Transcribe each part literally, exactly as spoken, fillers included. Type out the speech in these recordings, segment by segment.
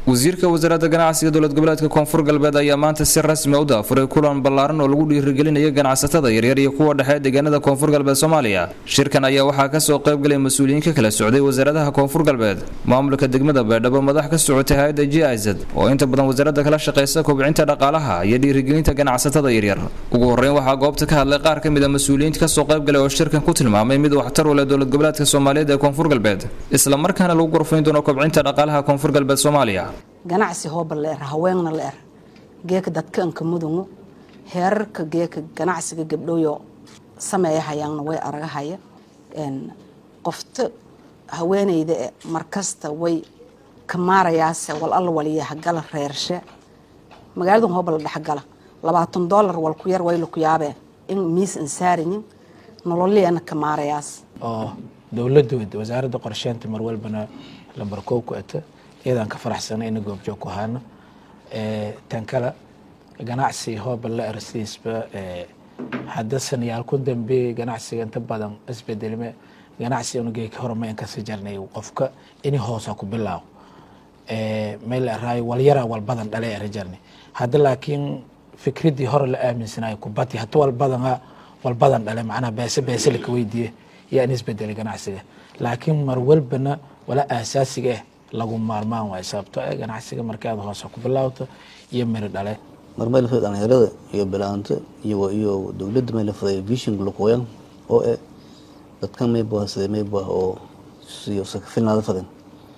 wasiirka wasaaradda ganacsiga dowlad goboleedka koonfur galbeed ayaa maanta si rasmi ah u daafuray kulan ballaaran oo lagu dhiirigelinayo ganacsatada yaryar iyo kuwa dhexe deegaanada koonfur galbeed Soomaaliya. Shirkan ayaa waxaa ka soo qayb galay mas'uuliyiin ka kala socday wasaaradaha koonfur galbeed, maamulka degmada Baydhabo, madax ka socotay hay'adda G I Z oo inta badan wasaaradda kala shaqeysa kobcinta dhaqaalaha iyo dhiirigelinta ganacsatada yaryar. Ugu horeyn waxaa goobta ka hadlay qaar ka mid ah mas'uuliyiinta ka soo qayb galay oo shirkan ku tilmaamay mid waxtar u leh dowlad goboleedka Soomaaliyeed ee koonfur galbeed, isla markaana lagu gorfayn doono kobcinta dhaqaalaha koonfur galbeed Soomaaliya. ganacsi hooba leer haweenna leer geeka dadka anka mudungu heerarka geeka ganacsiga gabdhooyo sameeyahayaan way aragahaya een qofta haweeneyda markasta way kamaarayaas wal alla waliya gal reershe magaalada hooba la dhaxgala labaatan dollar wal ku yar way lu ku yaabeen in miis insaarin nololeena kamaarayaas oo dawladdu wasaaradda qorsheynta mar walbana lambar kow ku ata idan ka faraxsanay in goob joog ku haano ee tan kala ganacsi hooba la arsiisba ee hadda sanayaal ku dambe ganacsiga inta badan isbedelme ganacsi uu geey ka hormay in ka sii jarnay qofka in hoos ku bilaaw ee meel raay wal yara wal badan dhalay rajarnay hadda laakiin fikradii hore la aaminsanay ku bati hatta wal badan wal badan dhalay macna beesa beesa la weydiiyay yaa isbedel ganacsiga laakiin mar walbana wala asaasiga lagu maarmaan way sababtoo ah ganacsiga markaad hoos ku bilowdo iyo meel dhale marmay la fadaan heerada iyo bilaanta iyo iyo dawladda meel la faday vision luqoyan oo ee dadka may boosay may baa oo siyo sakafinaada fadan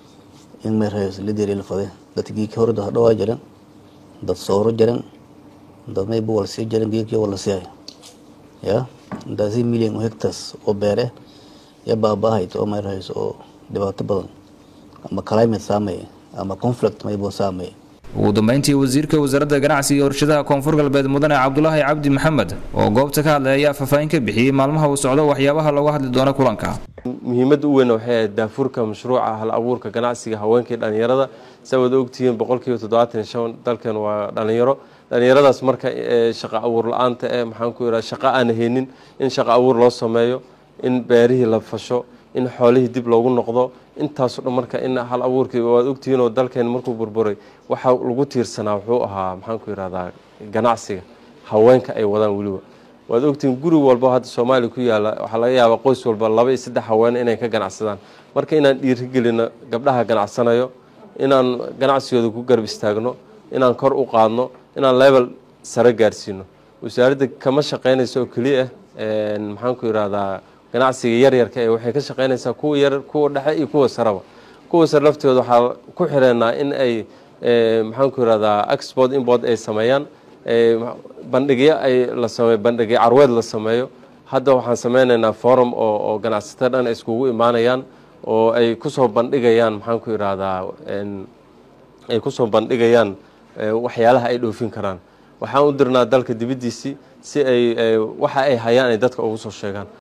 in may raayis lidii la faday dadkii ka hor dad dhawaa jiran dad sooro jiran dad may buu wal si jiran geeyo wala si ya daasi million hectares oo beere ya baabahay oo may raayis oo dhibaato badan ama climate saamay ama conflict may boo saamay. ugu dambeyntii wasiirka wasaaradda ganacsiga iyo warshadaha koonfur galbeed mudane Cabdullaahi Cabdi Maxamed oo goobta ka hadlay ayaa faahfaahin ka bixiyay maalmaha uu socdo waxyaabaha lagu hadli doono kulanka. muhiimada u weyn waxay daafurka mashruuca hal abuurka ganacsiga haweenka dhalinyarada sabab ogtiin boqolkiiba toddobaatan iyo shan dalkan waa dhalinyaro dhalinyaradaas marka shaqo abuur la'aanta ee maxaan ku yiraahdaa shaqo aan haynin in shaqo abuur loo sameeyo in beerihii la fasho in xoolihii dib loogu noqdo intaas oo marka in hal abuurkii waad ogtiin oo dalkeen markuu burburay waxa lagu tiirsanaa wuxuu ahaa maxaan ku yiraahdaa ganacsiga haweenka ay wadaan waliba waad ogtiin guri walba hadda Soomaaliya ku yaala waxa laga yaabaa qoys walba laba iyo saddex haween inay ka ganacsadaan marka inaan dhiirigelino gabdhaha ganacsanayo inaan ganacsigooda ku garab istaagno inaan kor u qaadno inaan level sare gaarsiino wasaaradda kama shaqeynayso kaliya ee maxaan ku yiraahdaa ganacsiga yar yarka ee waxay ka shaqeynaysaa kuwa yar kuwa dhexe iyo kuwa saraba kuwa sar laftooda waxa ku xireynaa in ay maxaan ku yiraahdaa export import ay sameeyaan bandhigyo ay la sameeyo bandhigyo carweed la sameeyo hadda waxaan sameynaynaa forum oo oo ganacsatada dhan iskugu imaanayaan oo ay ku soo bandhigayaan maxaan ku yiraahdaa ay ku soo bandhigayaan waxyaalaha ay dhoofin karaan waxaan u dirnaa dalka dibadiisii si ay waxa ay hayaan ay dadka ugu soo sheegaan.